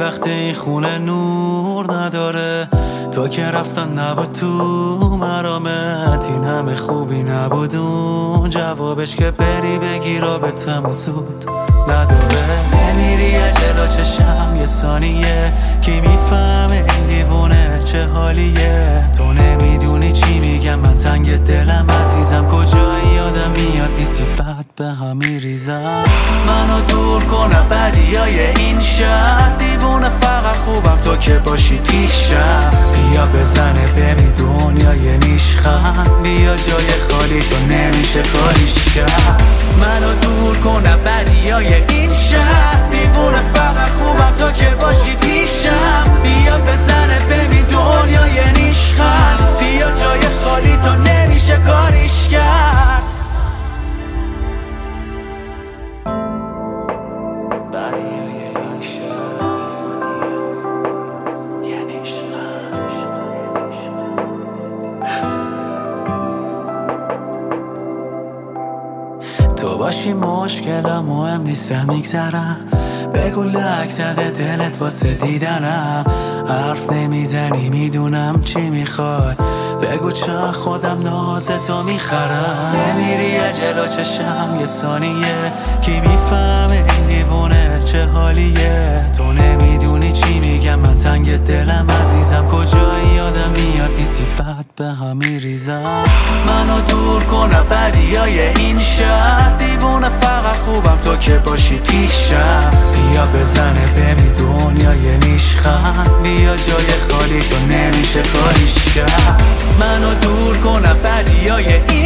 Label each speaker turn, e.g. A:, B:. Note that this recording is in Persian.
A: وقتی این خونه نور نداره، تو که رفتن نبود تو مرامت، این همه خوبی نبودون جوابش که بری بگی رابطمو زود نداره. نمیری جلو چشم یه ثانیه، کی میفهمه این دیوونه چه حالیه؟ تو نمیدونی چی میگم، من تنگ دلم عزیزم، کجایی یادم میاد نیستی بعد به هم میریزم. منو دور کنه بدیای این شهر، دیوونه فقط خوبم تو که باشی پیشم. بیا بزنه ببین دنیای نیشخند، بیا جای خالی تو نمیشه کاریش کرد. منو دور کنه بدیای این شهر، دیوونه فقط خوبم تو که باشی پیشم. بیا بزنه ببین دنیای نیشخند، بیا جای خالی تو نمیشه کاریش کرد. بدیای این شهر یه نیشخند. تو باشی مشکلم مهم نیستم میگذرم، بگو لک زده دلت واسه دیدنم. حرف نمیزنی میدونم چی میخوای، بگو چند خودم نازتو میخرم. نمیری جلو چشم یه ثانیه، کی میفهمه این دیوونه چه حالیه؟ تو نمیدونی چی میگم، من تنگ دلم عزیزم، کجایی یادم میاد نیستی بعد به هم میریزم. منو دور کنه بدیای این شهر، دیوونه فقط خوبم تو که باشی پیشم. بیا بزنه ببین دنیای نیشخند، بیا جای خالی تو نمیشه کاریش کرد. منو دور کنه بدیای این